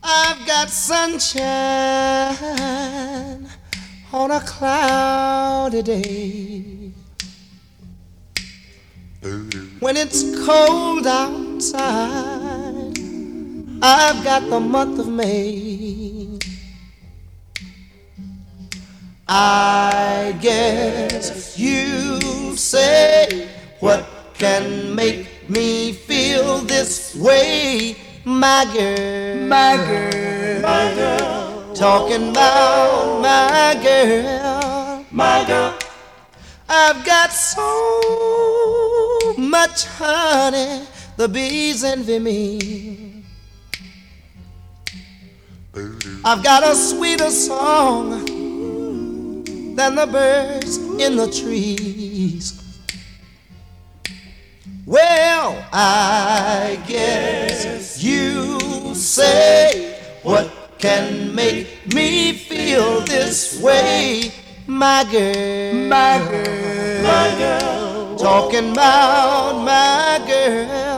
I've got sunshine on a cloudy day. When it's cold outside, I've got the month of May. I guess you say, what can make me feel this way, my girl, my girl, my girl. Talking about my girl, my girl. I've got so much honey, the bees envy me. I've got a sweeter song than the birds in the trees. Well, I guess you say, what can make me feel this way, my girl, my girl, my girl. Talking about my girl.